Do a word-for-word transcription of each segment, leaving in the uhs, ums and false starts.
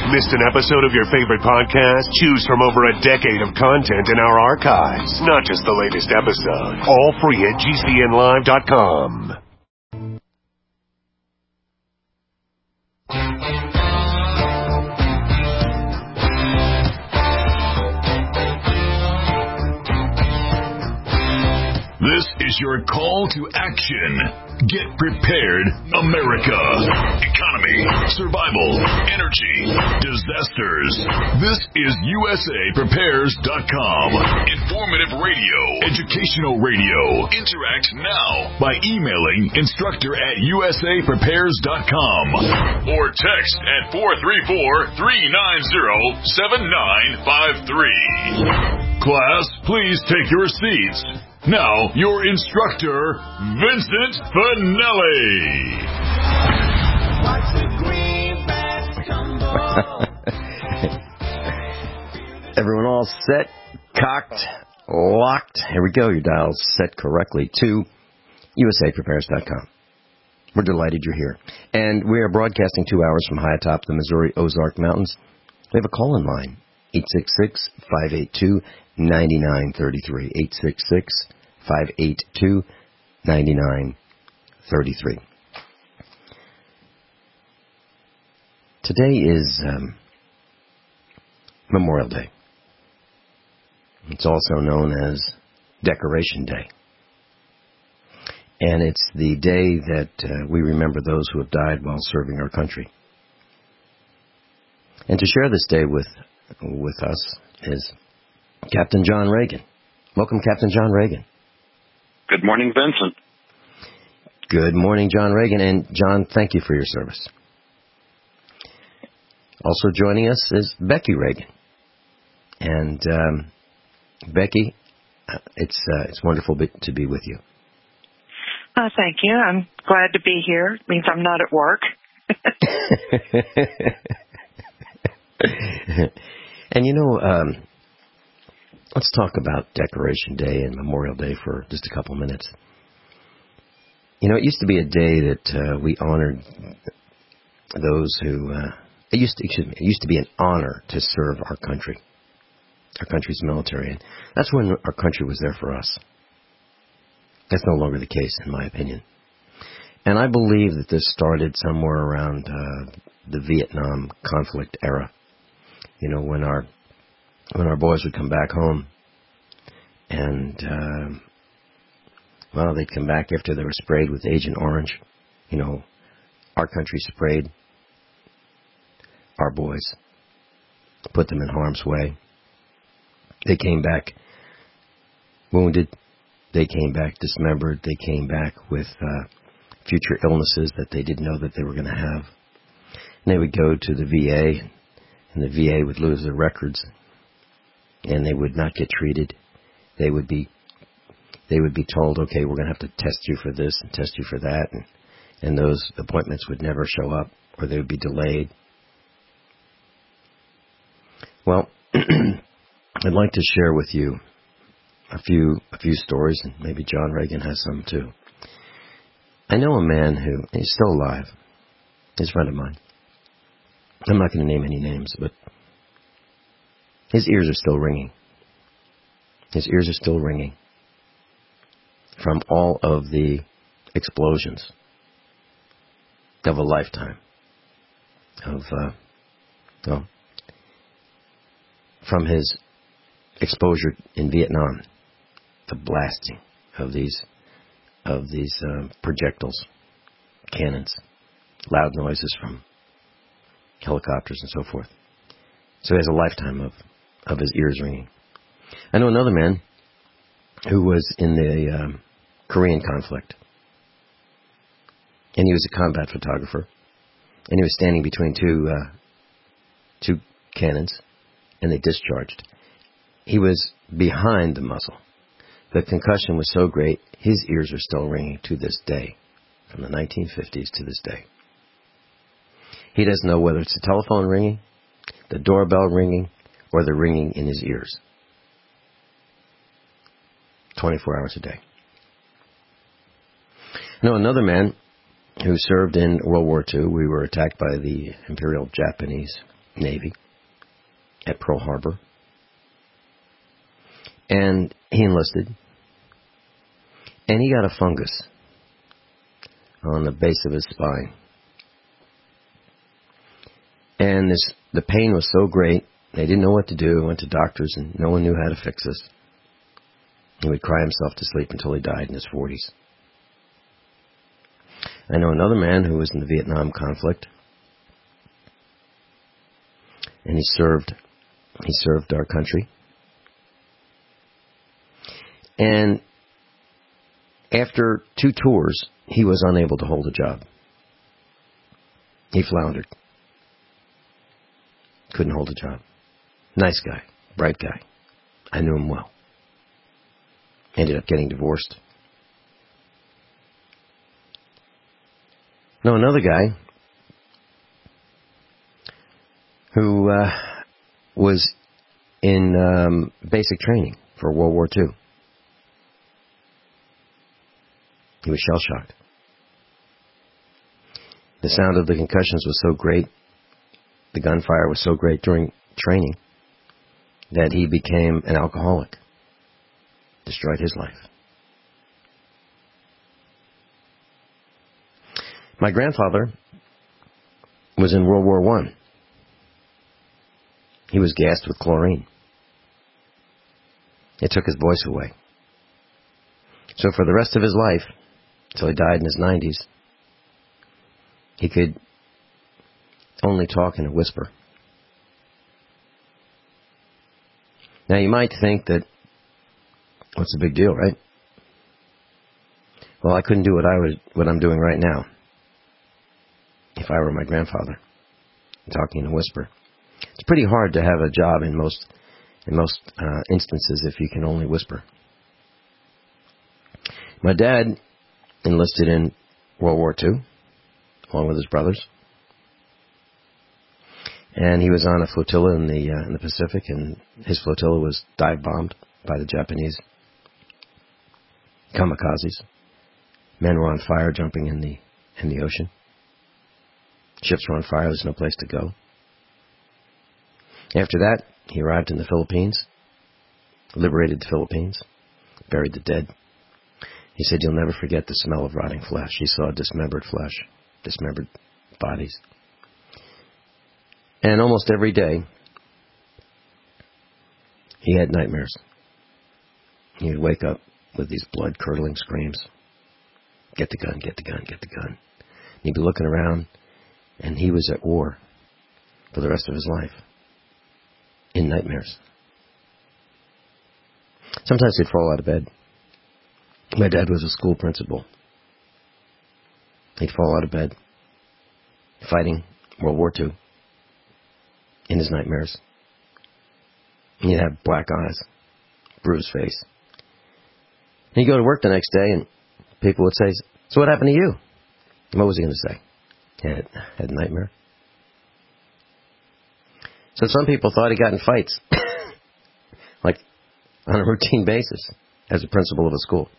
Missed an episode of your favorite podcast? Choose from over a decade of content in our archives, not just the latest episode. All free at G C N live dot com. This is your call to action. Get prepared, America. Economy, survival, energy, disasters. This is U S A Prepares dot com. Informative radio, educational radio. Interact now by emailing instructor at U S A Prepares dot com or text at four three four, three nine zero, seven nine five three. Class, please take your seats. Now, your instructor, Vincent Finelli. Watch the greenbacks tumble. Everyone all set, cocked, locked. Here we go. Your dial's set correctly to U S A Prepares dot com. We're delighted you're here. And we are broadcasting two hours from high atop the Missouri Ozark Mountains. We have a call-in line, eight six six, five eight two, nine nine three three, eight six six, five eight two, nine nine three three. Today is um, Memorial Day. It's also known as Decoration Day. And it's the day that uh, we remember those who have died while serving our country. And to share this day with with us is Captain John Reagan. Welcome, Captain John Reagan. Good morning, Vincent. Good morning, John Reagan. And, John, thank you for your service. Also joining us is Becky Reagan. And, um, Becky, it's uh, it's wonderful to be with you. Uh, thank you. I'm glad to be here. It means I'm not at work. And, you know, um, let's talk about Decoration Day and Memorial Day for just a couple minutes. You know, it used to be a day that uh, we honored those who, uh, it used to, excuse me, it used to be an honor to serve our country, our country's military. And that's when our country was there for us. That's no longer the case, in my opinion. And I believe that this started somewhere around uh, the Vietnam conflict era. You know, when our when our boys would come back home, and uh, well, they'd come back after they were sprayed with Agent Orange. You know, our country sprayed our boys, put them in harm's way. They came back wounded. They came back dismembered. They came back with uh, future illnesses that they didn't know that they were going to have. And they would go to the V A, and the V A would lose their records, and they would not get treated. They would be, they would be told, okay, we're going to have to test you for this and test you for that, and, and those appointments would never show up, or they would be delayed. Well, I'd like to share with you a few a few stories, and maybe John Reagan has some too. I know a man who, he's still alive. He's a friend of mine. I'm not going to name any names, but his ears are still ringing. His ears are still ringing from all of the explosions of a lifetime of, uh, well, from his exposure in Vietnam, the blasting of these of these uh, projectiles, cannons, loud noises from helicopters and so forth. So he has a lifetime of, of his ears ringing. I know another man who was in the um, Korean conflict, and he was a combat photographer, and he was standing between two uh, two cannons, and they discharged. He was behind the muzzle. The concussion was so great, his ears are still ringing to this day, from the nineteen fifties to this day. He doesn't know whether it's the telephone ringing, the doorbell ringing, or the ringing in his ears. twenty-four hours a day. I know another man who served in World War Two. We were attacked by the Imperial Japanese Navy at Pearl Harbor. And he enlisted. And he got a fungus on the base of his spine. And this, the pain was so great, they didn't know what to do. Went to doctors, and no one knew how to fix this. He would cry himself to sleep until he died in his forties. I know another man who was in the Vietnam conflict, and he served, he served our country. And after two tours, he was unable to hold a job. He floundered. Couldn't hold a job. Nice guy. Bright guy. I knew him well. Ended up getting divorced. No, another guy who uh, was in um, basic training for World War Two. He was shell-shocked. The sound of the concussions was so great, the gunfire was so great during training, that he became an alcoholic. Destroyed his life. My grandfather was in World War One. He was gassed with chlorine. It took his voice away. So for the rest of his life, until he died in his nineties, he could only talk in a whisper. Now you might think that, what's the big deal, right? Well, I couldn't do what I was, what I'm doing right now if I were my grandfather, talking in a whisper. It's pretty hard to have a job in most in most uh, instances if you can only whisper. My dad enlisted in World War Two, along with his brothers. And he was on a flotilla in the uh, in the Pacific, and his flotilla was dive bombed by the Japanese kamikazes. Men were on fire, jumping in the in the ocean. Ships were on fire. There's no place to go. After that, he arrived in the Philippines, liberated the Philippines, buried the dead. He said, "You'll never forget the smell of rotting flesh." He saw dismembered flesh, dismembered bodies. And almost every day, he had nightmares. He would wake up with these blood-curdling screams. Get the gun, get the gun, get the gun. And he'd be looking around, and he was at war for the rest of his life, in nightmares. Sometimes he'd fall out of bed. My dad was a school principal. He'd fall out of bed, fighting World War Two. In his nightmares. He'd have black eyes, bruised face. And he'd go to work the next day, and people would say, "So what happened to you?" What was he going to say? He had, had a nightmare. So some people thought he got in fights, like on a routine basis, as a principal of a school.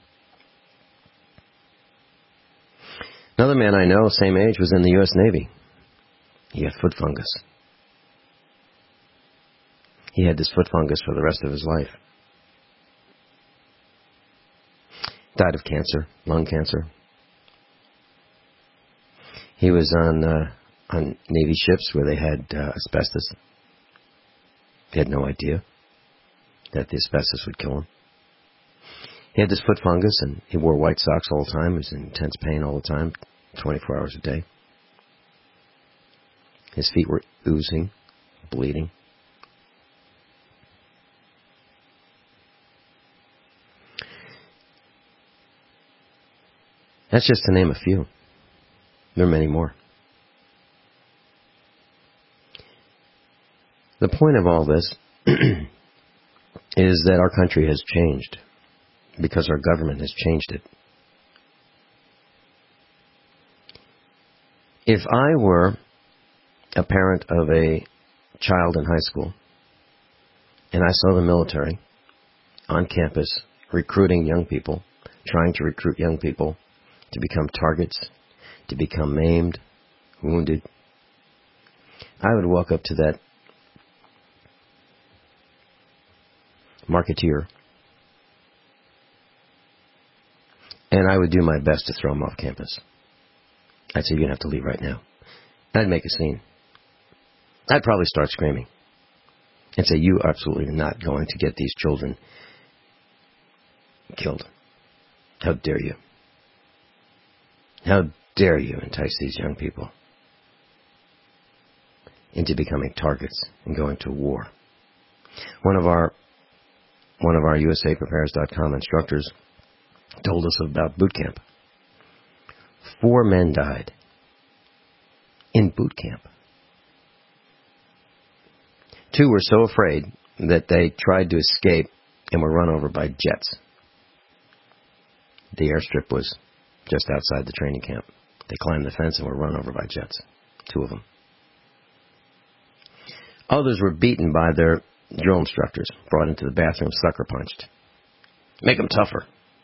Another man I know, same age, was in the U S Navy. He had foot fungus. He had this foot fungus for the rest of his life. Died of cancer, lung cancer. He was on uh, on Navy ships where they had uh, asbestos. He had no idea that the asbestos would kill him. He had this foot fungus, and he wore white socks all the time. He was in intense pain all the time, twenty-four hours a day. His feet were oozing, bleeding. That's just to name a few. There are many more. The point of all this is that our country has changed because our government has changed it. If I were a parent of a child in high school and I saw the military on campus recruiting young people, trying to recruit young people to become targets, to become maimed, wounded, I would walk up to that marketeer, and I would do my best to throw him off campus. I'd say, you're going to have to leave right now. I'd make a scene. I'd probably start screaming and say, you are absolutely not going to get these children killed. How dare you? How dare you entice these young people into becoming targets and going to war? One of our one of our U S A Prepares dot com instructors told us about boot camp. Four men died in boot camp. Two were so afraid that they tried to escape and were run over by jets. The airstrip was just outside the training camp. They climbed the fence and were run over by jets. Two of them. Others were beaten by their drill instructors, brought into the bathroom, sucker punched. Make them tougher.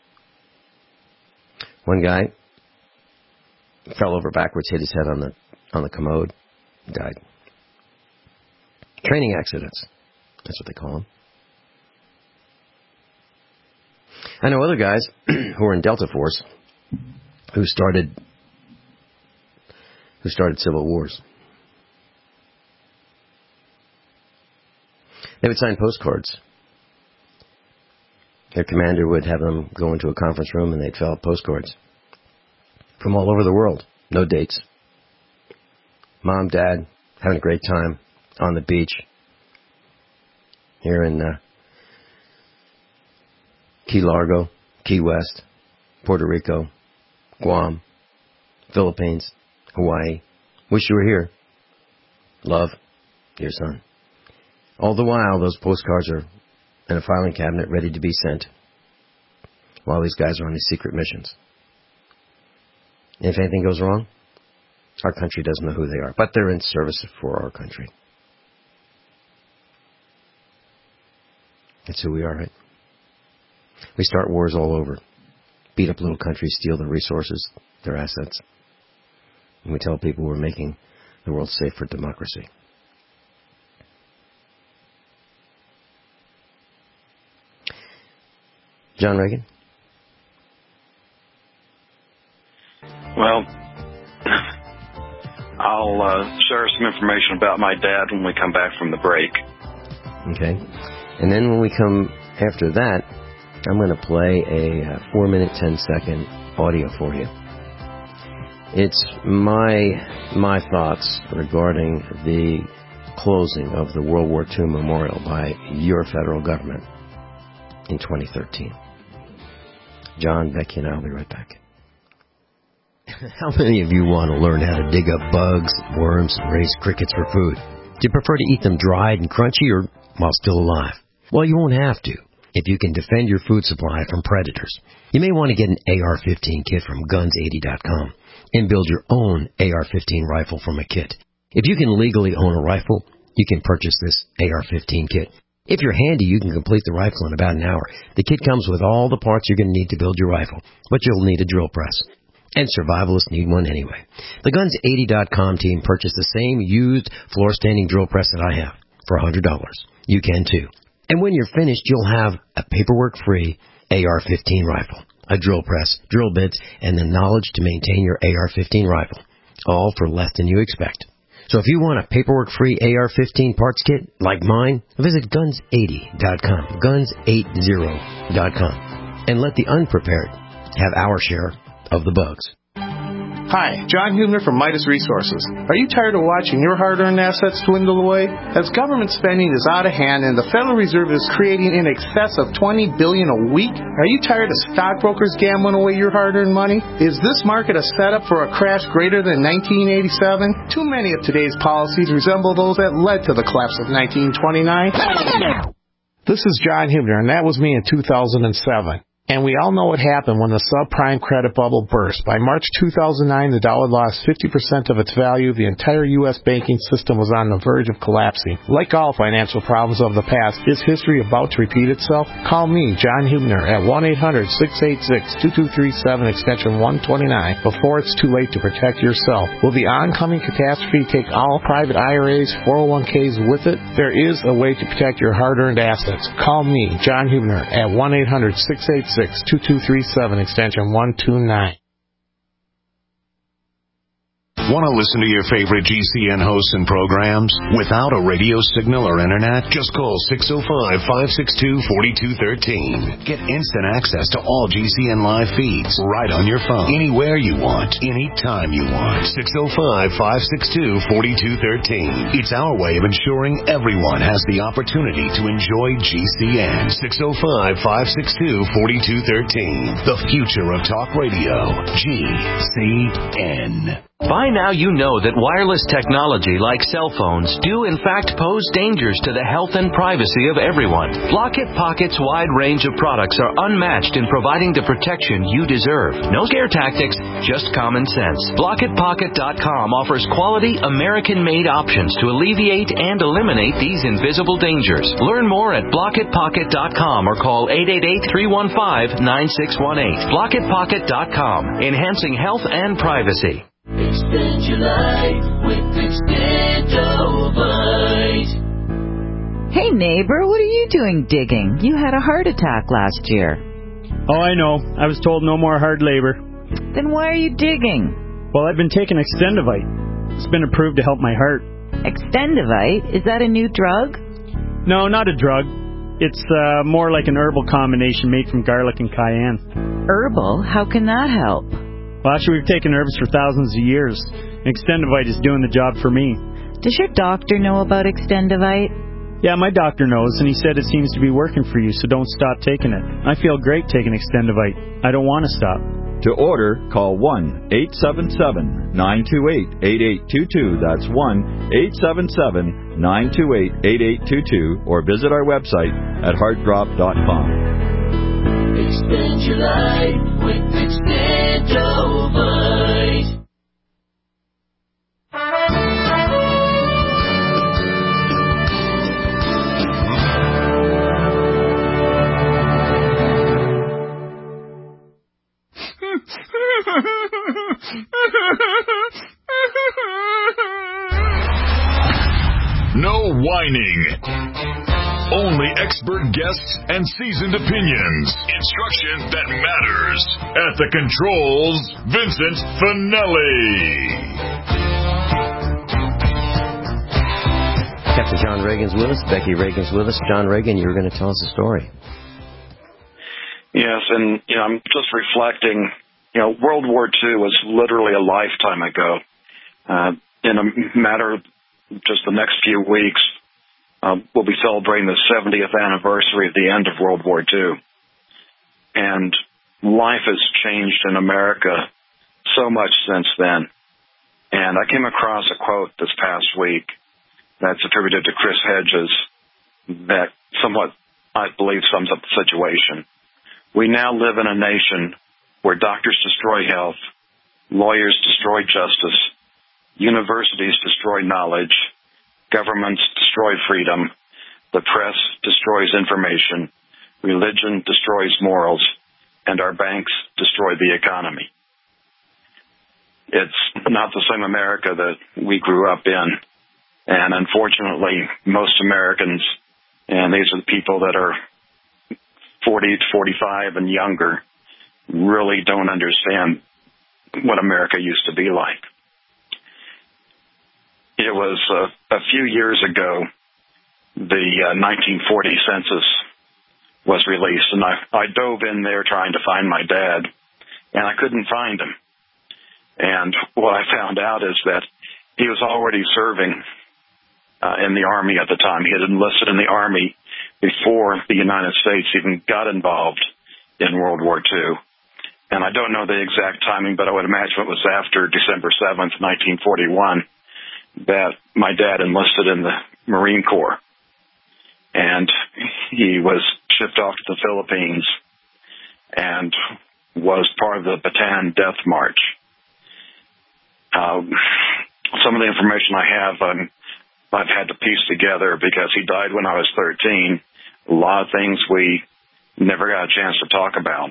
One guy fell over backwards, hit his head on the on the commode, died. Training accidents. That's what they call them. I know other guys who were in Delta Force who started who started civil wars. They would sign postcards. Their commander would have them go into a conference room and they'd fill out postcards from all over the world. No dates. Mom, Dad, having a great time on the beach here in uh, Key Largo, Key West, Puerto Rico, Guam, Philippines, Hawaii. Wish you were here. Love, dear son. All the while, those postcards are in a filing cabinet ready to be sent while these guys are on these secret missions. And if anything goes wrong, our country doesn't know who they are, but they're in service for our country. That's who we are, right? We start wars all over. Beat up little countries, steal their resources, their assets. And we tell people we're making the world safe for democracy. John Reagan? Well, I'll uh, share some information about my dad when we come back from the break. Okay. And then when we come after that, I'm going to play a four minute, ten second audio for you. It's my my thoughts regarding the closing of the World War Two Memorial by your federal government in twenty thirteen. John, Becky, and I'll be right back. How many of you want to learn how to dig up bugs, worms, and raise crickets for food? Do you prefer to eat them dried and crunchy or while still alive? Well, you won't have to if you can defend your food supply from predators. You may want to get an A R fifteen kit from guns eighty dot com and build your own A R fifteen rifle from a kit. If you can legally own a rifle, you can purchase this A R fifteen kit. If you're handy, you can complete the rifle in about an hour. The kit comes with all the parts you're going to need to build your rifle, but you'll need a drill press. And survivalists need one anyway. The guns eighty dot com team purchased the same used floor-standing drill press that I have for one hundred dollars. You can too. And when you're finished, you'll have a paperwork-free A R fifteen rifle, a drill press, drill bits, and the knowledge to maintain your A R fifteen rifle, all for less than you expect. So if you want a paperwork-free A R fifteen parts kit like mine, visit guns eighty dot com, guns eighty dot com, and let the unprepared have our share of the bugs. Hi, John Hubner from Midas Resources. Are you tired of watching your hard-earned assets dwindle away? As government spending is out of hand and the Federal Reserve is creating in excess of twenty billion dollars a week, are you tired of stockbrokers gambling away your hard-earned money? Is this market a setup for a crash greater than nineteen eighty-seven? Too many of today's policies resemble those that led to the collapse of nineteen twenty-nine. This is John Hubner, and that was me in two thousand seven. And we all know what happened when the subprime credit bubble burst. By March two thousand nine, the dollar lost fifty percent of its value. The entire U S banking system was on the verge of collapsing. Like all financial problems of the past, is history about to repeat itself? Call me, John Hubner, at one eight hundred, six eight six, two two three seven, extension one twenty-nine, before it's too late to protect yourself. Will the oncoming catastrophe take all private I R As, four oh one k's with it? There is a way to protect your hard-earned assets. Call me, John Hubner, at one eight hundred, six eight six, two two three seven, extension one twenty-nine. Want to listen to your favorite G C N hosts and programs without a radio signal or internet? Just call six oh five, five six two, four two one three. Get instant access to all G C N live feeds right on your phone, anywhere you want, anytime you want. six oh five, five six two, four two one three. It's our way of ensuring everyone has the opportunity to enjoy G C N. six oh five, five six two, four two one three. The future of talk radio. G C N. By now you know that wireless technology like cell phones do in fact pose dangers to the health and privacy of everyone. Blockit Pocket's wide range of products are unmatched in providing the protection you deserve. No scare tactics, just common sense. Blockit Pocket dot com offers quality American-made options to alleviate and eliminate these invisible dangers. Learn more at Blockit Pocket dot com or call eight eight eight, three one five, nine six one eight. Blockit Pocket dot com, enhancing health and privacy. Extend your life with Extendovite. Hey neighbor, what are you doing digging? You had a heart attack last year. Oh, I know. I was told no more hard labor. Then why are you digging? Well, I've been taking Extendovite. It's been approved to help my heart. Extendovite? Is that a new drug? No, not a drug. It's uh, more like an herbal combination made from garlic and cayenne. Herbal? How can that help? Well, actually, we've taken herbs for thousands of years. Extendovite is doing the job for me. Does your doctor know about Extendovite? Yeah, my doctor knows, and he said it seems to be working for you, so don't stop taking it. I feel great taking Extendovite. I don't want to stop. To order, call one eight seven seven, nine two eight, eight eight two two. That's one eight seven seven, nine two eight, eight eight two two, or visit our website at heartdrop dot com. Extend your life with Extendovite. No whining. Only expert guests and seasoned opinions. Instruction that matters. At the controls, Vincent Finelli. Captain John Reagan's with us. Becky Reagan's with us. John Reagan, you were going to tell us a story. Yes, and you know, I'm just reflecting. You know, World War Two was literally a lifetime ago. Uh, in a matter of just the next few weeks, uh, we'll be celebrating the seventieth anniversary of the end of World War Two. And life has changed in America so much since then. And I came across a quote this past week that's attributed to Chris Hedges that somewhat, I believe, sums up the situation. We now live in a nation where doctors destroy health, lawyers destroy justice, universities destroy knowledge, governments destroy freedom, the press destroys information, religion destroys morals, and our banks destroy the economy. It's not the same America that we grew up in. And unfortunately, most Americans, and these are the people that are forty to forty-five and younger, really don't understand what America used to be like. It was uh, a few years ago, the uh, nineteen forty census was released, and I, I dove in there trying to find my dad, and I couldn't find him. And what I found out is that he was already serving uh, in the Army at the time. He had enlisted in the Army before the United States even got involved in World War Two. And I don't know the exact timing, but I would imagine it was after December seventh, nineteen forty-one, that my dad enlisted in the Marine Corps. And he was shipped off to the Philippines. and was part of the Bataan Death March. Um, some of the information I have, um, I've had to piece together because he died when I was thirteen. A lot of things we never got a chance to talk about.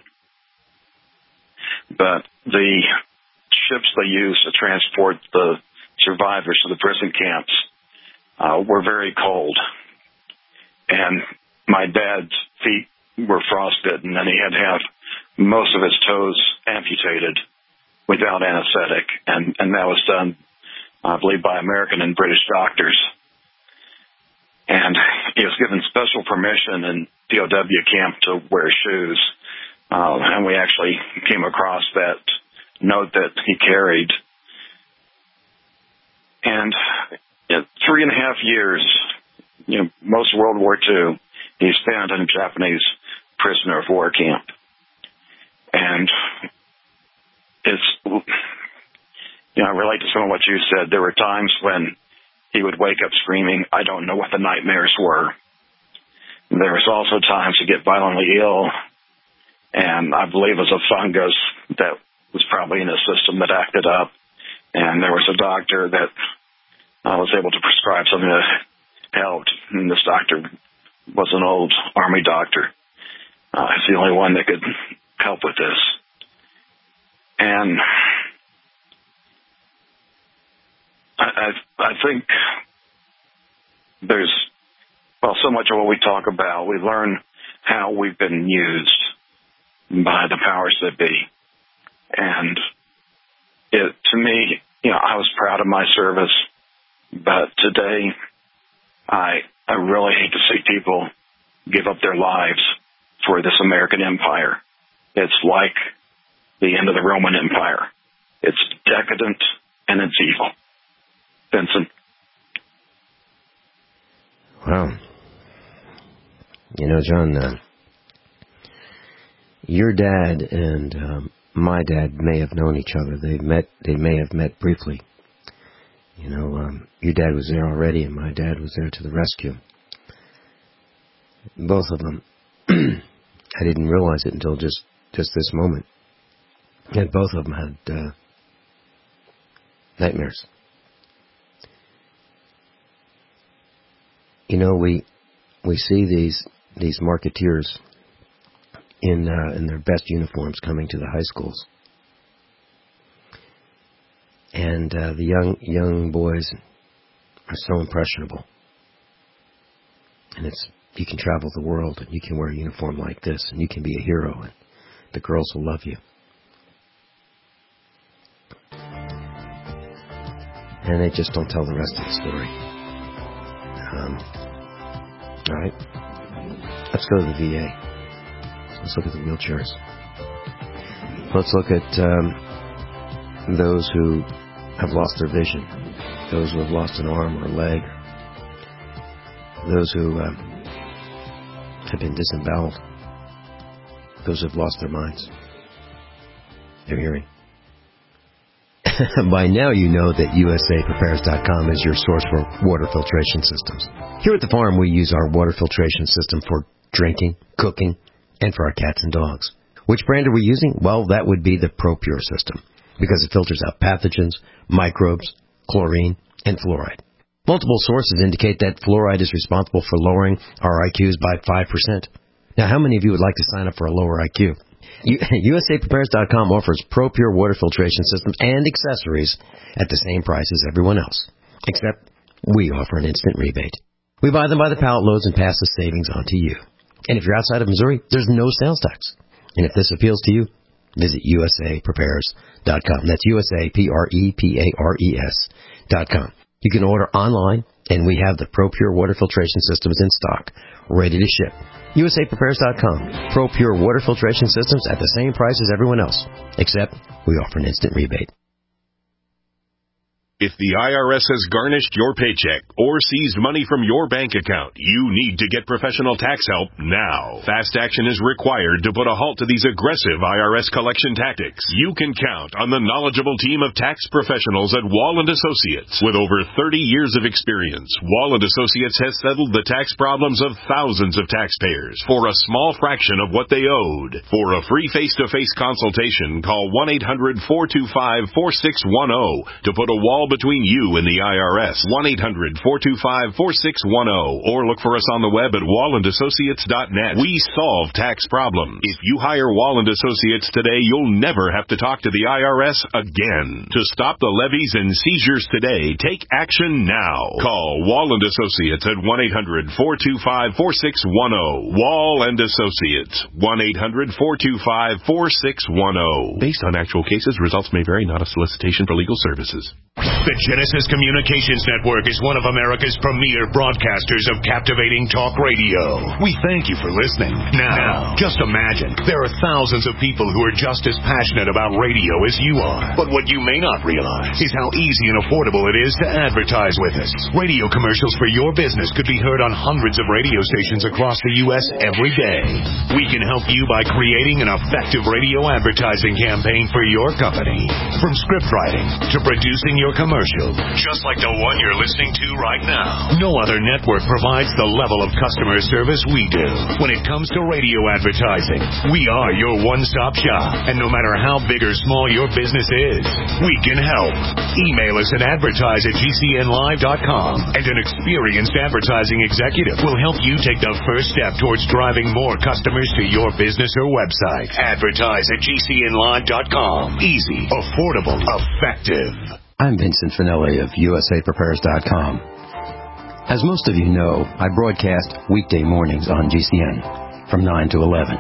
But the ships they used to transport the survivors to the prison camps uh, were very cold. And my dad's feet were frostbitten, and he had to have most of his toes amputated without anesthetic. And, and that was done, I believe, by American and British doctors. And he was given special permission in P O W camp to wear shoes. Uh, and we actually came across that note that he carried. And in three and a half years, you know, most of World War Two, he spent in a Japanese prisoner of war camp. And it's, you know, I relate to some of what you said. There were times when he would wake up screaming, I don't know what the nightmares were. There was also times to get violently ill, and I believe it was a fungus that was probably in his system that acted up. And there was a doctor that uh, was able to prescribe something that helped. And this doctor was an old Army doctor. Uh, he's the only one that could help with this. And I, I, I think there's, well, so much of what we talk about, we learn how we've been used by the powers that be. And it, to me, you know, I was proud of my service, but today I, I really hate to see people give up their lives for this American empire. It's like the end of the Roman Empire. It's decadent and it's evil. Vincent. Wow. You know, John, uh, your dad and um, my dad may have known each other. They met. They may have met briefly. You know, um, your dad was there already, and my dad was there to the rescue. Both of them. I didn't realize it until just, just this moment. And both of them had uh, nightmares. You know, we we see these these marketeers in uh, in their best uniforms coming to the high schools, and uh, the young young boys are so impressionable. And it's you can travel the world and you can wear a uniform like this and you can be a hero and the girls will love you. And they just don't tell the rest of the story. Um, all right, let's go to the V A. Let's look at the wheelchairs. Let's look at um, those who have lost their vision, those who have lost an arm or a leg, those who uh, have been disemboweled, those who have lost their minds, their hearing. By now you know that U S A Prepares dot com is your source for water filtration systems. Here at the farm we use our water filtration system for drinking, cooking, and for our cats and dogs. Which brand are we using? Well, that would be the ProPure system, because it filters out pathogens, microbes, chlorine, and fluoride. Multiple sources indicate that fluoride is responsible for lowering our I Qs by five percent. Now, how many of you would like to sign up for a lower I Q? U S A Prepares dot com offers ProPure water filtration systems and accessories at the same price as everyone else, except we offer an instant rebate. We buy them by the pallet loads and pass the savings on to you. And if you're outside of Missouri, there's no sales tax. And if this appeals to you, visit U S A Prepares dot com. That's U S A P R E P A R E S dot com. You can order online, and we have the ProPure water filtration systems in stock, ready to ship. U S A Prepares dot com. ProPure water filtration systems at the same price as everyone else, except we offer an instant rebate. If the I R S has garnished your paycheck or seized money from your bank account, you need to get professional tax help now. Fast action is required to put a halt to these aggressive I R S collection tactics. You can count on the knowledgeable team of tax professionals at Wall and Associates. With over thirty years of experience, Wall and Associates has settled the tax problems of thousands of taxpayers for a small fraction of what they owed. For a free face-to-face consultation, call one eight hundred four two five four six one zero to put a wall between you and the I R S. one eight hundred four two five four six one zero or look for us on the web at wall and associates dot net. We solve tax problems. If you hire Wall and Associates today, you'll never have to talk to the I R S again. To stop the levies and seizures today, take action now. Call Wall and Associates at one eight hundred four two five four six one zero. Wall and Associates, one eight hundred four two five four six one zero. Based on actual cases, results may vary, not a solicitation for legal services. The Genesis Communications Network is one of America's premier broadcasters of captivating talk radio. We thank you for listening. Now, just imagine, there are thousands of people who are just as passionate about radio as you are. But what you may not realize is how easy and affordable it is to advertise with us. Radio commercials for your business could be heard on hundreds of radio stations across the U S every day. We can help you by creating an effective radio advertising campaign for your company. From script writing to producing your commercial, just like the one you're listening to right now. No other network provides the level of customer service we do. When it comes to radio advertising, we are your one-stop shop. And no matter how big or small your business is, we can help. Email us at advertise at g c n live dot com, and an experienced advertising executive will help you take the first step towards driving more customers to your business or website. Advertise at g c n live dot com. Easy, affordable, effective. I'm Vincent Finelli of U S A Prepares dot com. As most of you know, I broadcast weekday mornings on G C N from nine to eleven.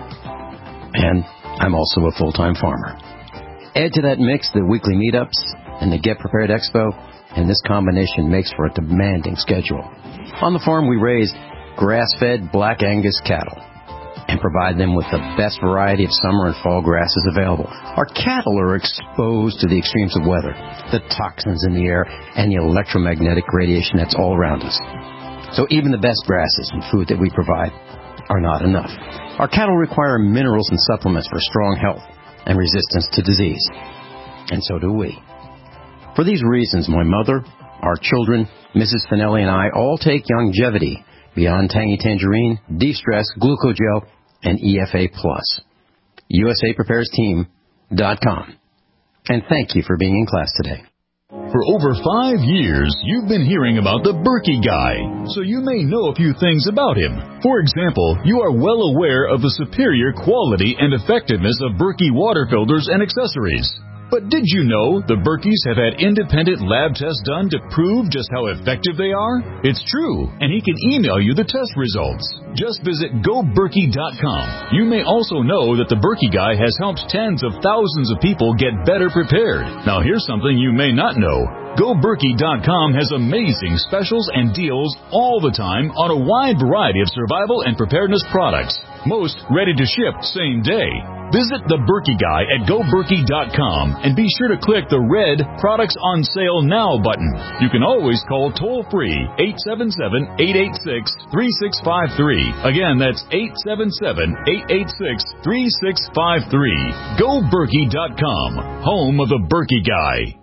And I'm also a full-time farmer. Add to that mix the weekly meetups and the Get Prepared Expo, and this combination makes for a demanding schedule. On the farm, we raise grass-fed Black Angus cattle and provide them with the best variety of summer and fall grasses available. Our cattle are exposed to the extremes of weather, the toxins in the air, and the electromagnetic radiation that's all around us. So even the best grasses and food that we provide are not enough. Our cattle require minerals and supplements for strong health and resistance to disease. And so do we. For these reasons, my mother, our children, Missus Finelli, and I all take Longevity, Beyond Tangy Tangerine, De-Stress, Glucogel, and E F A Plus. U S A Prepares Team dot com. And thank you for being in class today. For over five years, you've been hearing about the Berkey Guy, so you may know a few things about him. For example, you are well aware of the superior quality and effectiveness of Berkey water filters and accessories. But did you know the Berkeys have had independent lab tests done to prove just how effective they are? It's true, and he can email you the test results. Just visit go berkey dot com. You may also know that the Berkey Guy has helped tens of thousands of people get better prepared. Now here's something you may not know. go berkey dot com has amazing specials and deals all the time on a wide variety of survival and preparedness products. Most ready to ship same day. Visit the Berkey Guy at go berkey dot com and be sure to click the red Products on Sale Now button. You can always call toll-free eight seven seven, eight eight six, three six five three. Again, that's eight seven seven, eight eight six, three six five three. go berkey dot com, home of the Berkey Guy.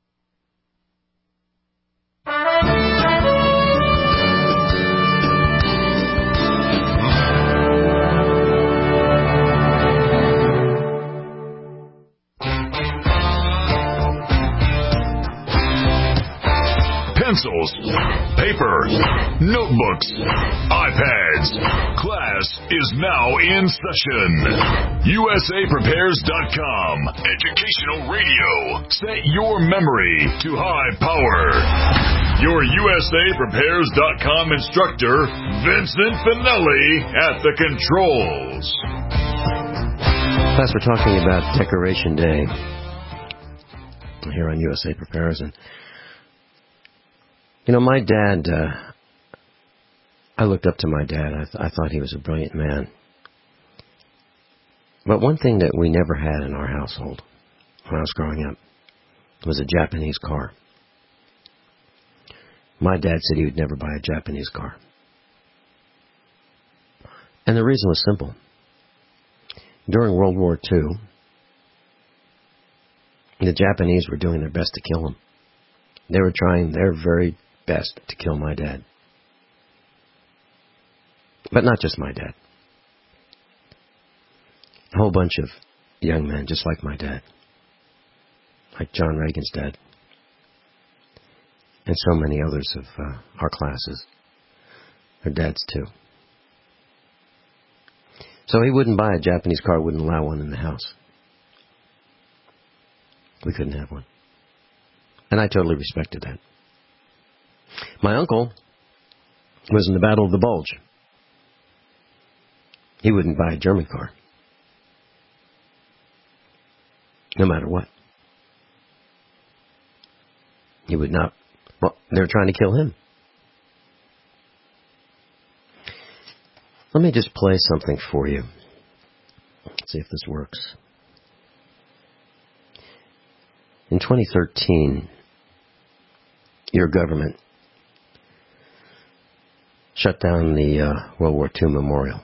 Pencils, paper, notebooks, iPads. Class is now in session. U S A Prepares dot com. Educational radio. Set your memory to high power. Your U S A Prepares dot com instructor, Vincent Finelli, at the controls. Class, we're talking about Decoration Day here on U S A Prepares. And you know, my dad, uh, I looked up to my dad. I, th- I thought he was a brilliant man. But one thing that we never had in our household when I was growing up was a Japanese car. My dad said he would never buy a Japanese car. And the reason was simple. During World War Two, the Japanese were doing their best to kill him. They were trying their very best to kill my dad. But not just my dad. A whole bunch of young men just like my dad. Like John Reagan's dad. And so many others of uh, our classes. Their dads too. So he wouldn't buy a Japanese car, wouldn't allow one in the house. We couldn't have one. And I totally respected that. My uncle was in the Battle of the Bulge. He wouldn't buy a German car. No matter what. He would not. Well, they're trying to kill him. Let me just play something for you. Let's see if this works. In twenty thirteen, your government shut down the uh, World War Two memorial.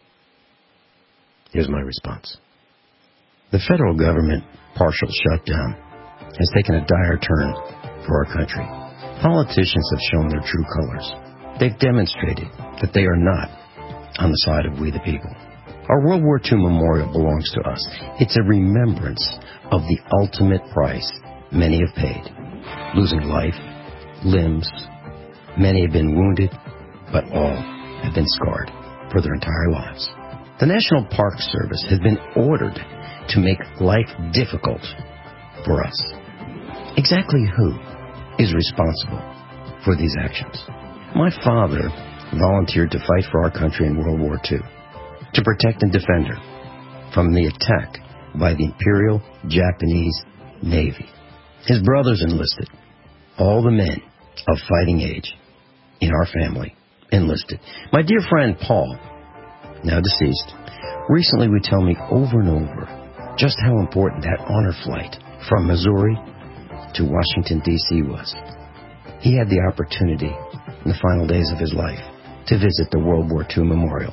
Here's my response. The federal government partial shutdown has taken a dire turn for our country. Politicians have shown their true colors. They've demonstrated that they are not on the side of we the people. Our World War Two memorial belongs to us. It's a remembrance of the ultimate price many have paid. Losing life, limbs. Many have been wounded, but all have been scarred for their entire lives. The National Park Service has been ordered to make life difficult for us. Exactly who is responsible for these actions? My father volunteered to fight for our country in World War Two, to protect and defend her from the attack by the Imperial Japanese Navy. His brothers enlisted. All the men of fighting age in our family enlisted. My dear friend Paul, now deceased, recently would tell me over and over just how important that honor flight from Missouri to Washington, D C was. He had the opportunity in the final days of his life to visit the World War Two memorial.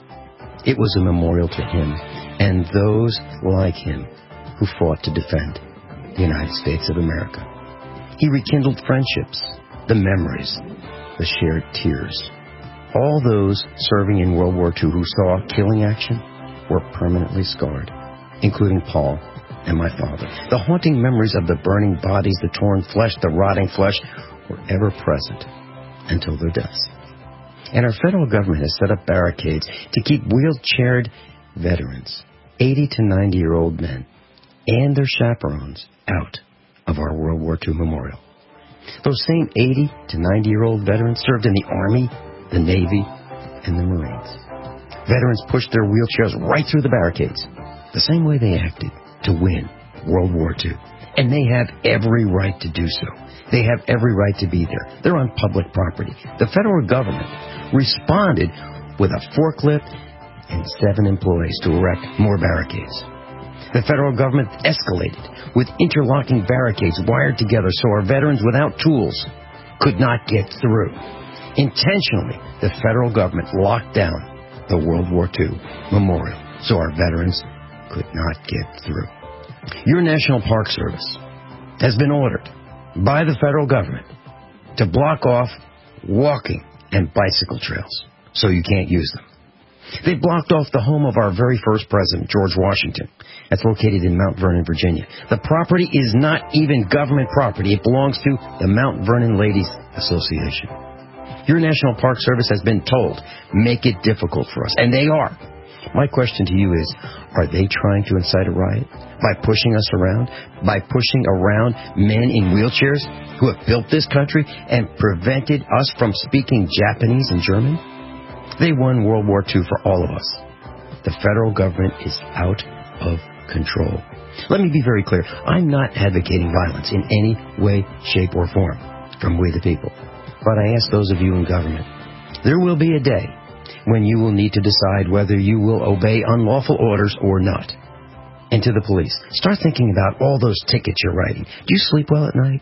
It was a memorial to him and those like him who fought to defend the United States of America. He rekindled friendships, the memories, the shared tears. All those serving in World War Two who saw killing action were permanently scarred, including Paul and my father. The haunting memories of the burning bodies, the torn flesh, the rotting flesh were ever present until their deaths. And our federal government has set up barricades to keep wheelchaired veterans, eighty to ninety-year-old men, and their chaperones out of our World War Two memorial. Those same eighty to ninety-year-old veterans served in the Army, the Navy, and the Marines. Veterans pushed their wheelchairs right through the barricades, the same way they acted to win World War Two. And they have every right to do so. They have every right to be there. They're on public property. The federal government responded with a forklift and seven employees to erect more barricades. The federal government escalated with interlocking barricades wired together so our veterans without tools could not get through. Intentionally, the federal government locked down the World War Two memorial so our veterans could not get through. Your National Park Service has been ordered by the federal government to block off walking and bicycle trails so you can't use them. They blocked off the home of our very first president, George Washington. That's located in Mount Vernon, Virginia. The property is not even government property. It belongs to the Mount Vernon Ladies Association. Your National Park Service has been told, make it difficult for us. And they are. My question to you is, are they trying to incite a riot by pushing us around, by pushing around men in wheelchairs who have built this country and prevented us from speaking Japanese and German? They won World War Two for all of us. The federal government is out of control. Let me be very clear. I'm not advocating violence in any way, shape, or form from we the people. But I ask those of you in government, there will be a day when you will need to decide whether you will obey unlawful orders or not. And to the police, start thinking about all those tickets you're writing. Do you sleep well at night?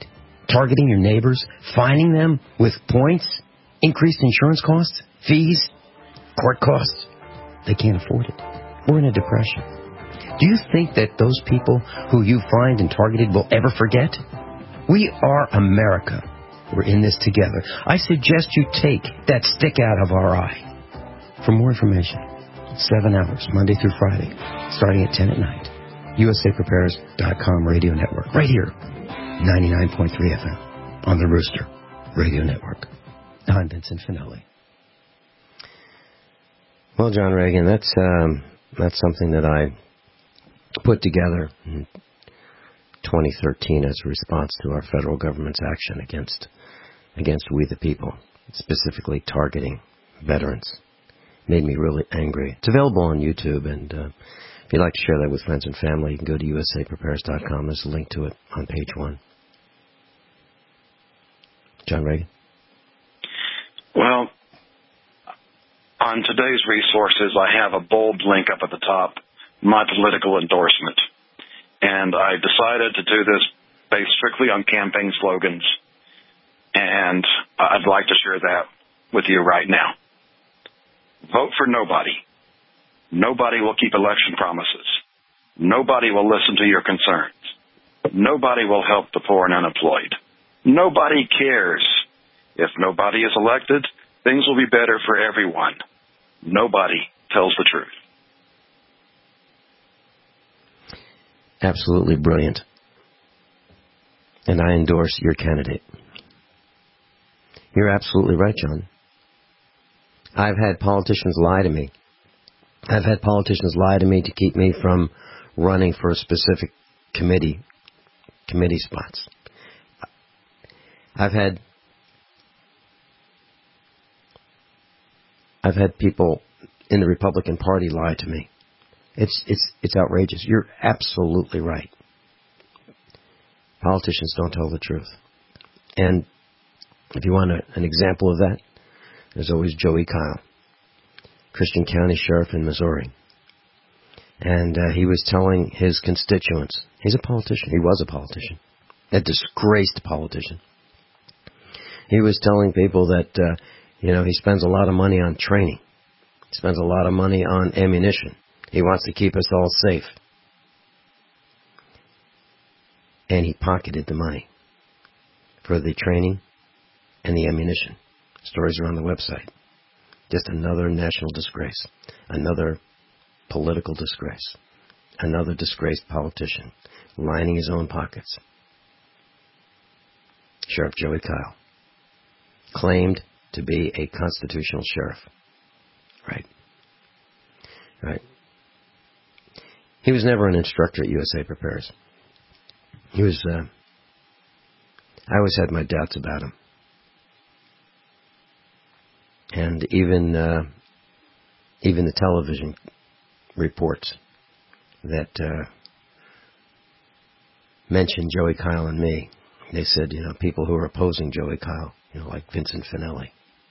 targeting your neighbors, fining them with points, increased insurance costs, fees, court costs. They can't afford it. We're in a depression. Do you think that those people who you fined and targeted will ever forget? We are America. We're in this together. I suggest you take that stick out of our eye. For more information, seven hours, Monday through Friday, starting at ten at night. U S A Prepares dot com radio network, right here, ninety-nine point three F M, on the Rooster Radio Network. I'm Vincent Finelli. Well, John Reagan, that's um, that's something that I put together in twenty thirteen as a response to our federal government's action against against we the people, specifically targeting veterans. Made me really angry. It's available on YouTube, and uh, if you'd like to share that with friends and family, you can go to U S A Prepares dot com. There's a link to it on page one. John Reagan? Well, on today's resources, I have a bold link up at the top, my political endorsement. And I decided to do this based strictly on campaign slogans. And I'd like to share that with you right now. Vote for nobody. Nobody will keep election promises. Nobody will listen to your concerns. Nobody will help the poor and unemployed. Nobody cares. If nobody is elected, things will be better for everyone. Nobody tells the truth. Absolutely brilliant. And I endorse your candidate. You're absolutely right, John. I've had politicians lie to me. I've had politicians lie to me to keep me from running for a specific committee, committee spots. I've had I've had people in the Republican Party lie to me. It's it's it's outrageous. You're absolutely right. Politicians don't tell the truth. And if you want a, an example of that, there's always Joey Kyle, Christian County Sheriff in Missouri. And uh, he was telling his constituents, he's a politician, he was a politician, a disgraced politician. He was telling people that, uh, you know, he spends a lot of money on training. He spends a lot of money on ammunition. He wants to keep us all safe. And he pocketed the money for the training and the ammunition. Stories are on the website. Just another national disgrace. Another political disgrace. Another disgraced politician lining his own pockets. Sheriff Joey Kyle claimed to be a constitutional sheriff. Right. Right. He was never an instructor at U S A Prepares. He was, uh, I always had my doubts about him. And even, uh, even the television reports that, uh, mentioned Joey Kyle and me, they said, you know, people who are opposing Joey Kyle, you know, like Vincent Finelli.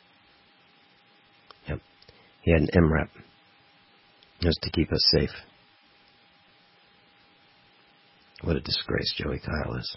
Yep. He had an M RAP. Just to keep us safe. What a disgrace Joey Kyle is.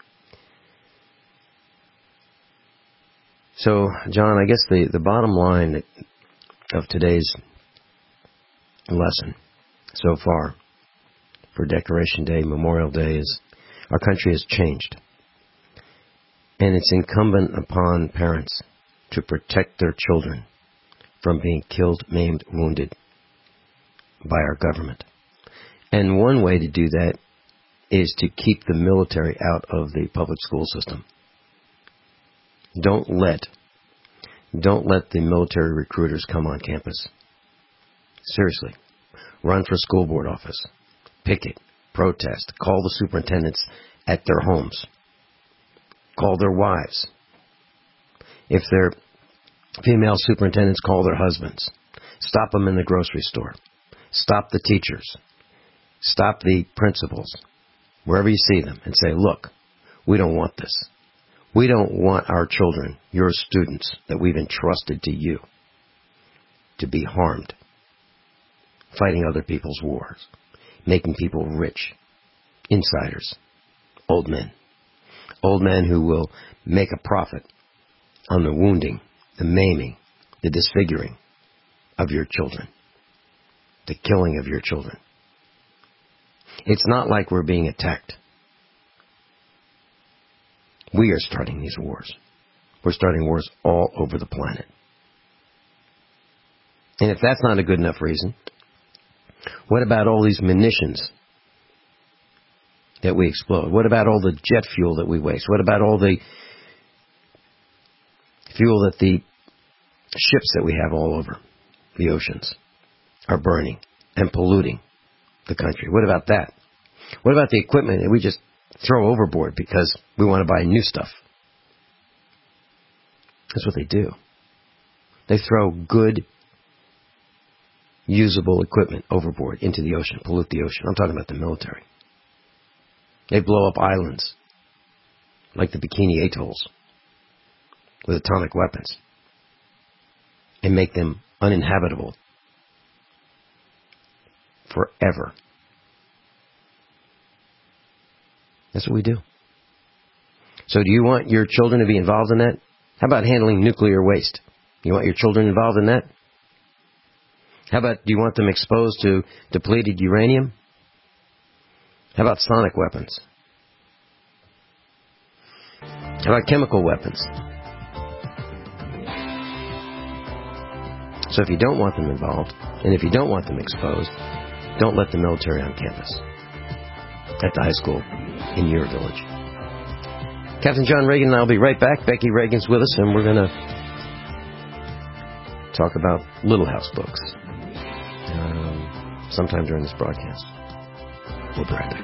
So, John, I guess the, the bottom line of today's lesson so far for Decoration Day, Memorial Day, is our country has changed. And it's incumbent upon parents to protect their children from being killed, maimed, wounded by our government. And one way to do that is to keep the military out of the public school system. Don't let, don't let the military recruiters come on campus. Seriously. Run for school board office. Picket. Protest. Call the superintendents at their homes. Call their wives. If they're female superintendents, call their husbands. Stop them in the grocery store. Stop the teachers. Stop the principals. Wherever you see them, and say, look, we don't want this. We don't want our children, your students, that we've entrusted to you, to be harmed, fighting other people's wars, making people rich, insiders, old men. Old men who will make a profit on the wounding, the maiming, the disfiguring of your children, the killing of your children. It's not like we're being attacked. We are starting these wars. We're starting wars all over the planet. And if that's not a good enough reason, what about all these munitions that we explode? What about all the jet fuel that we waste? What about all the fuel that the ships that we have all over the oceans are burning and polluting the country? What about that? What about the equipment that we just throw overboard because we want to buy new stuff? That's what they do. They throw good, usable equipment overboard into the ocean, pollute the ocean. I'm talking about the military. They blow up islands like the Bikini Atolls with atomic weapons and make them uninhabitable forever. That's what we do. So do you want your children to be involved in that? How about handling nuclear waste? You want your children involved in that? How about, do you want them exposed to depleted uranium? How about sonic weapons? How about chemical weapons? So if you don't want them involved, and if you don't want them exposed, don't let the military on campus at the high school in your village. Captain John Reagan and I will be right back. Becky Reagan's with us, and we're going to talk about Little House books um, sometime during this broadcast. We'll be right back.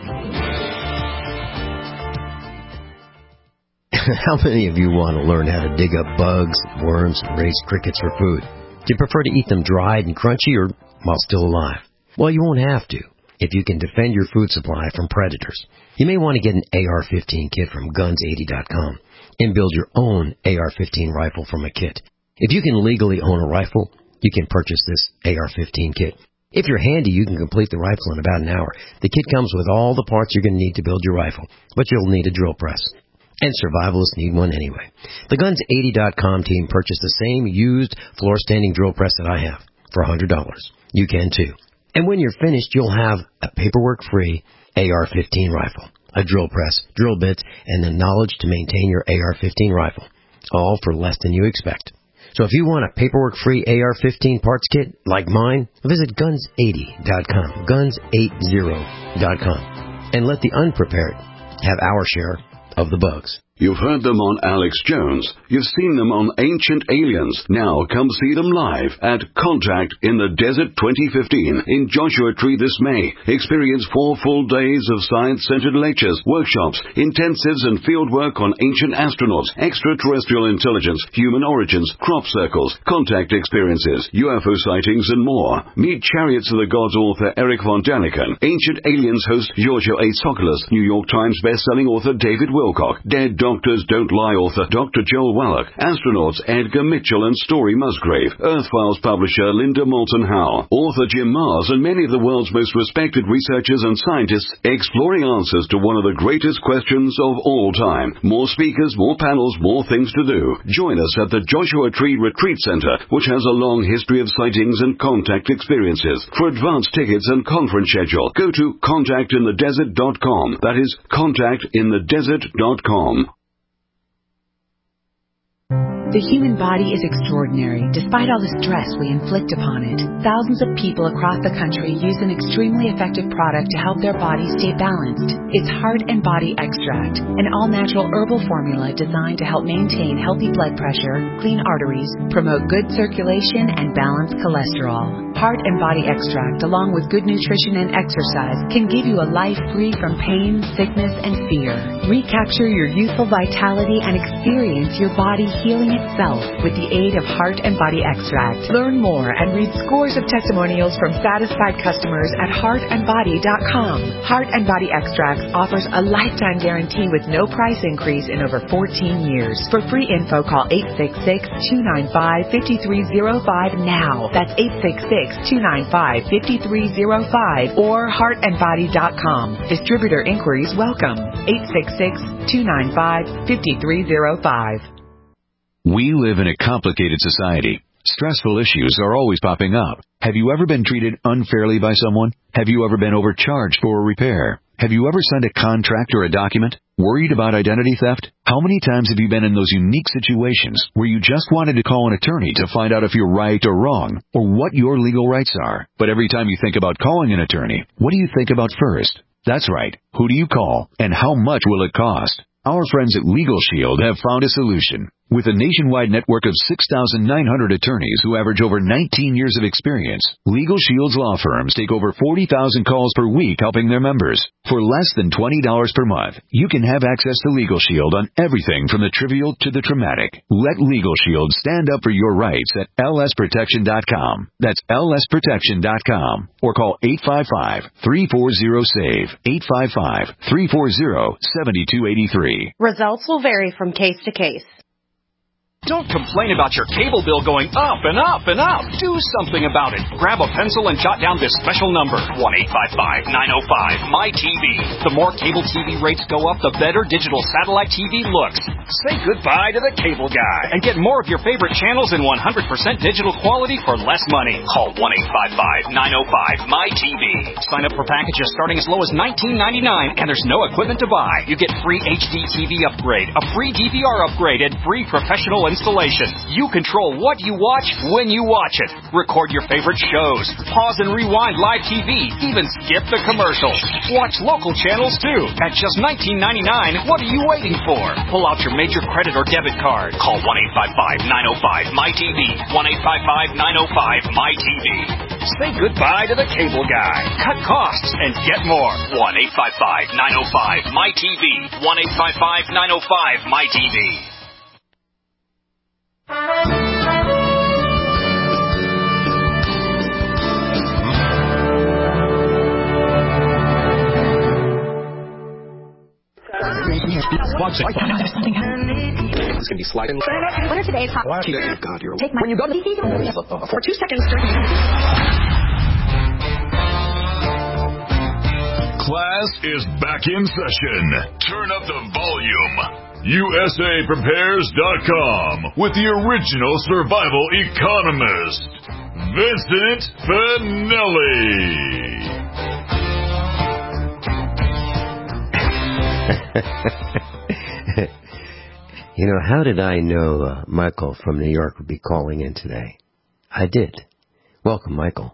How many of you want to learn how to dig up bugs, worms, and raise crickets for food? Do you prefer to eat them dried and crunchy or while still alive? Well, you won't have to if you can defend your food supply from predators. You may want to get an A R fifteen kit from guns eighty dot com and build your own A R fifteen rifle from a kit. If you can legally own a rifle, you can purchase this A R fifteen kit. If you're handy, you can complete the rifle in about an hour. The kit comes with all the parts you're going to need to build your rifle, but you'll need a drill press. And survivalists need one anyway. The guns eighty dot com team purchased the same used floor-standing drill press that I have for one hundred dollars. You can too. And when you're finished, you'll have a paperwork-free A R fifteen rifle, a drill press, drill bits, and the knowledge to maintain your A R fifteen rifle, all for less than you expect. So if you want a paperwork-free A R fifteen parts kit like mine, visit guns eighty dot com, guns eighty dot com, and let the unprepared have our share of the bugs. You've heard them on Alex Jones. You've seen them on Ancient Aliens. Now come see them live at Contact in the Desert twenty fifteen in Joshua Tree this May. Experience four full days of science-centered lectures, workshops, intensives, and field work on ancient astronauts, extraterrestrial intelligence, human origins, crop circles, contact experiences, U F O sightings, and more. Meet Chariots of the Gods author Eric von Daniken, Ancient Aliens host Giorgio A. Tsoukalos, New York Times best-selling author David Wilcock, Dead Doctors Don't Lie author Doctor Joel Wallach, astronauts Edgar Mitchell and Story Musgrave, Earth Files publisher Linda Moulton Howe, author Jim Mars, and many of the world's most respected researchers and scientists exploring answers to one of the greatest questions of all time. More speakers, more panels, more things to do. Join us at the Joshua Tree Retreat Center, which has a long history of sightings and contact experiences. For advance tickets and conference schedule, go to contact in the desert dot com. That is contact in the desert dot com. The human body is extraordinary, despite all the stress we inflict upon it. Thousands of people across the country use an extremely effective product to help their body stay balanced. It's Heart and Body Extract, an all-natural herbal formula designed to help maintain healthy blood pressure, clean arteries, promote good circulation, and balance cholesterol. Heart and Body Extract, along with good nutrition and exercise, can give you a life free from pain, sickness, and fear. Recapture your youthful vitality and experience your body healing beat self with the aid of Heart and Body Extract. Learn more and read scores of testimonials from satisfied customers at heart and body dot com. Heart and Body Extracts offers a lifetime guarantee with no price increase in over fourteen years. For free info, call eight six six, two nine five, five three zero five now. That's eight six six, two nine five, five three zero five or heart and body dot com. Distributor inquiries welcome. eight six six, two nine five, five three zero five. We live in a complicated society. Stressful issues are always popping up. Have you ever been treated unfairly by someone? Have you ever been overcharged for a repair? Have you ever signed a contract or a document? Worried about identity theft? How many times have you been in those unique situations where you just wanted to call an attorney to find out if you're right or wrong, or what your legal rights are? But every time you think about calling an attorney, what do you think about first? That's right. Who do you call, and how much will it cost? Our friends at Legal Shield have found a solution. With a nationwide network of six thousand nine hundred attorneys who average over nineteen years of experience, Legal Shield's law firms take over forty thousand calls per week helping their members. For less than twenty dollars per month, you can have access to Legal Shield on everything from the trivial to the traumatic. Let Legal Shield stand up for your rights at L S protection dot com. That's L S protection dot com. Or call eight five five, three four zero, SAVE, eight five five, three four zero, seven two eight three. Results will vary from case to case. Don't complain about your cable bill going up and up and up. Do something about it. Grab a pencil and jot down this special number, one eight five five, nine oh five, M Y T V. The more cable T V rates go up, the better digital satellite T V looks. Say goodbye to the cable guy and get more of your favorite channels in one hundred percent digital quality for less money. Call one eight five five, nine oh five, M Y T V. Sign up for packages starting as low as nineteen ninety-nine, and there's no equipment to buy. You get free H D T V upgrade, a free D V R upgrade, and free professional installation. You control what you watch when you watch it. Record your favorite shows. Pause and rewind live T V. Even skip the commercials. Watch local channels too. At just nineteen ninety-nine, what are you waiting for? Pull out your major credit or debit card. Call one eight five five, nine oh five, M Y T V. one eight five five, nine oh five, M Y T V. Say goodbye to the cable guy. Cut costs and get more. one eight five five, nine oh five, M Y T V. one eight five five, nine oh five, M Y T V. Watch it. It's gonna be sliding. What are today's hot? God, you're. Take my. When you go to the for two seconds. Class is back in session. Turn up the volume. U S A Prepares dot com with the original survival economist, Vincent Finelli. You know, how did I know uh, Michael from New York would be calling in today? I did. Welcome, Michael.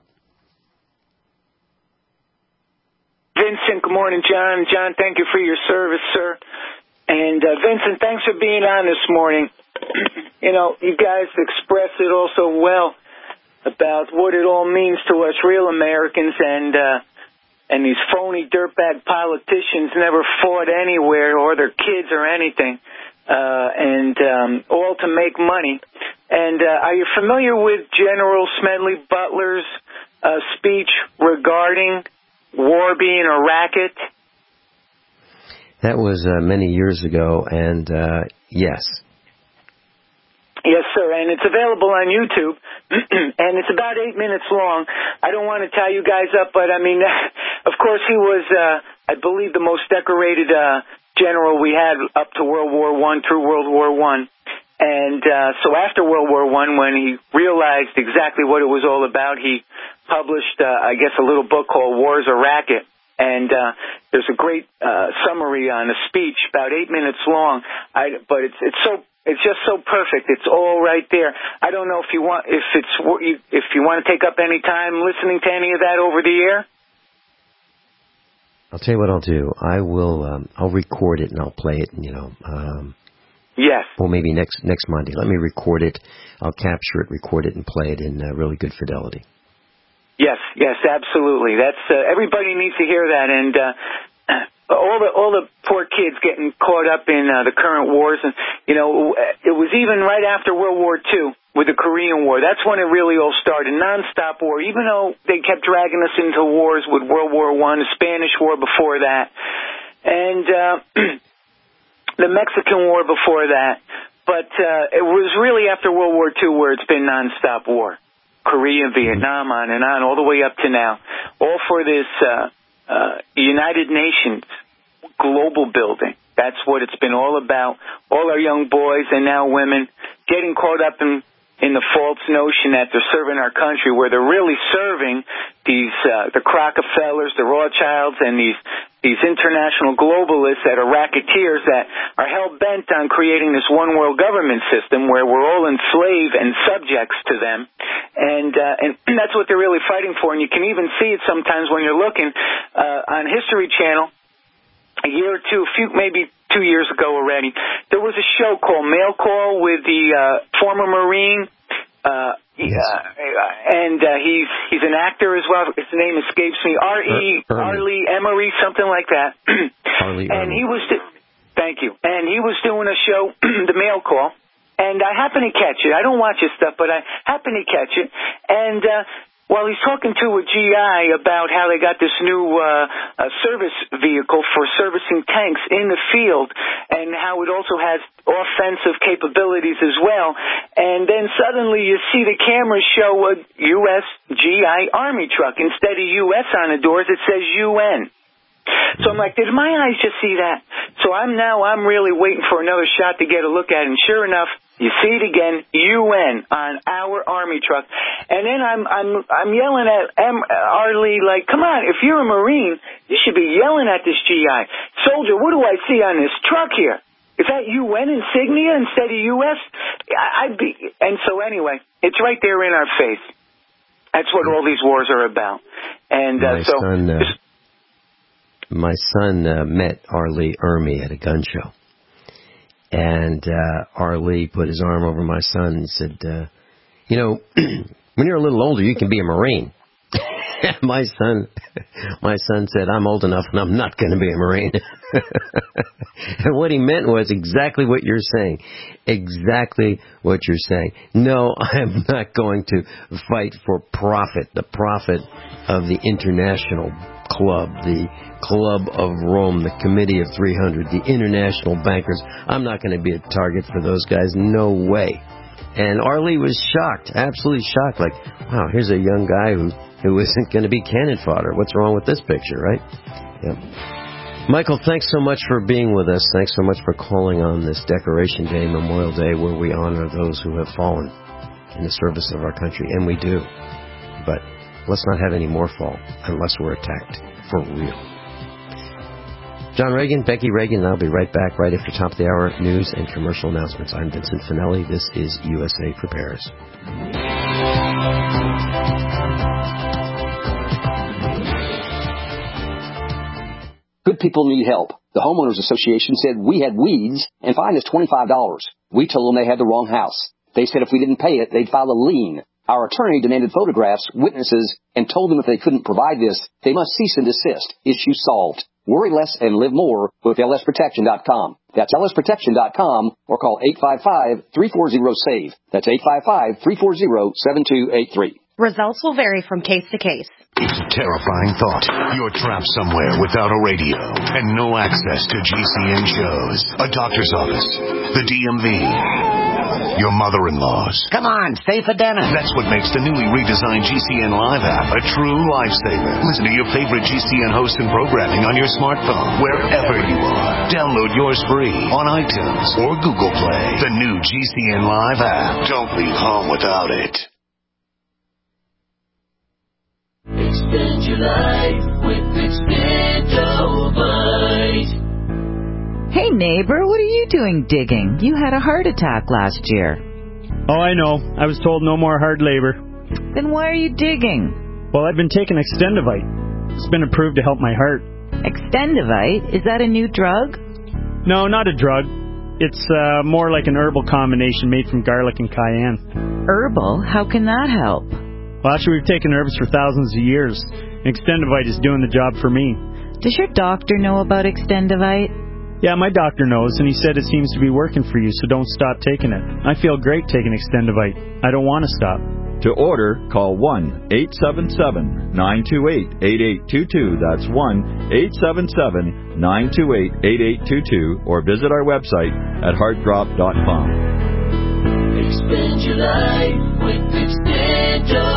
Vincent, good morning, John. John, thank you for your service, sir. And, uh, Vincent, thanks for being on this morning. You know, you guys expressed it all so well about what it all means to us real Americans, and uh, and these phony dirtbag politicians never fought anywhere, or their kids or anything, uh, and um, all to make money. And uh, are you familiar with General Smedley Butler's uh, speech regarding war being a racket? That was uh, many years ago, and uh, yes. Yes, sir, and it's available on YouTube, and it's about eight minutes long. I don't want to tie you guys up, but, I mean, of course, he was, uh, I believe, the most decorated uh, general we had up to World War One, through World War One. And uh, so after World War One, when he realized exactly what it was all about, he published, uh, I guess, a little book called War's a Racket. And uh, there's a great uh, summary on a speech, about eight minutes long. I, but it's it's so it's just so perfect. It's all right there. I don't know if you want if it's if you want to take up any time listening to any of that over the air. I'll tell you what I'll do. I will. Um, I'll record it and I'll play it. You know. Um, yes. Well, maybe next next Monday. Let me record it. I'll capture it, record it, and play it in uh, really good fidelity. Yes, yes, absolutely. That's uh, everybody needs to hear that. And uh, all the all the poor kids getting caught up in uh, the current wars, and you know, it was even right after World War Two with the Korean War. That's when it really all started, nonstop war. Even though they kept dragging us into wars with World War One, the Spanish War before that, and uh, the Mexican War before that. But uh, it was really after World War Two where it's been nonstop war. Korea, Vietnam, on and on, all the way up to now. All for this uh, uh, United Nations global building. That's what it's been all about. All our young boys and now women getting caught up in, in the false notion that they're serving our country, where they're really serving these uh, the Rockefellers, the Rothschilds, and these these international globalists that are racketeers that are hell-bent on creating this one-world government system where we're all enslaved and subjects to them. And, uh, and that's what they're really fighting for. And you can even see it sometimes when you're looking uh, on History Channel. A year or two, a few, maybe two years ago already, there was a show called Mail Call with the uh, former Marine, uh, yes. uh, and uh, he's he's an actor as well. His name escapes me. R E R. Lee Emery, something like that. Arlie and he was, do- thank you. And he was doing a show, The Mail Call. And I happened to catch it. I don't watch his stuff, but I happened to catch it. And uh, while he's talking to a G I about how they got this new uh, uh, service vehicle for servicing tanks in the field, and how it also has offensive capabilities as well, and then suddenly you see the cameras show a U S G I Army truck. Instead of U S on the doors, it says U N. So I'm like, did my eyes just see that? So I'm now, I'm really waiting for another shot to get a look at it. And sure enough, you see it again, U N on our Army truck. And then I'm, I'm, I'm yelling at M- Arlie, like, come on, if you're a Marine, you should be yelling at this G I. Soldier, what do I see on this truck here? Is that U N insignia instead of U S? I'd be, and so anyway, it's right there in our face. That's what all these wars are about. And uh, My so. son, uh, My son uh, met Arlie Ermy at a gun show. And uh, Arlie put his arm over my son and said, uh, you know, when you're a little older, you can be a Marine. my son my son said, I'm old enough and I'm not going to be a Marine. And what he meant was exactly what you're saying. Exactly what you're saying. No, I'm not going to fight for profit, the profit of the international club, the Club of Rome, the Committee of three hundred, the international bankers. I'm not going to be a target for those guys. No way. And Arlie was shocked, absolutely shocked. Like, wow, here's a young guy who, who isn't going to be cannon fodder. What's wrong with this picture, right? Yeah. Michael, thanks so much for being with us. Thanks so much for calling on this Decoration Day, Memorial Day, where we honor those who have fallen in the service of our country. And we do. But let's not have any more fall unless we're attacked for real. John Reagan, Becky Reagan, and I'll be right back right after top of the hour news and commercial announcements. I'm Vincent Finelli. This is U S A Prepares. Good people need help. The Homeowners Association said we had weeds and fined us twenty-five dollars. We told them they had the wrong house. They said if we didn't pay it, they'd file a lien. Our attorney demanded photographs, witnesses, and told them if they couldn't provide this, they must cease and desist. Issue solved. Worry less and live more with L S protection dot com. That's L S protection dot com or call eight five five, three four zero, SAVE. That's eight five five, three four zero, seven two eight three. Results will vary from case to case. It's a terrifying thought. You're trapped somewhere without a radio and no access to G C N shows, a doctor's office, the D M V, your mother-in-law's. Come on, stay for dinner. That's what makes the newly redesigned G C N Live app a true lifesaver. Listen to your favorite G C N hosts and programming on your smartphone, wherever you are. Download yours free on iTunes or Google Play. The new G C N Live app. Don't leave home without it. Extend your life with Extendovite. Hey neighbor, what are you doing digging? You had a heart attack last year. Oh, I know. I was told no more hard labor. Then why are you digging? Well, I've been taking Extendovite. It's been approved to help my heart. Extendovite? Is that a new drug? No, not a drug. It's uh, more like an herbal combination made from garlic and cayenne. Herbal? How can that help? Well, actually, we've taken herbs for thousands of years. Extendovite is doing the job for me. Does your doctor know about Extendivite? Yeah, my doctor knows, and he said it seems to be working for you, so don't stop taking it. I feel great taking Extendivite. I don't want to stop. To order, call one eight seven seven, nine two eight, eight eight two two. That's one eight seven seven, nine two eight, eight eight two two, or visit our website at heart drop dot com. Expand your life with Extendivite.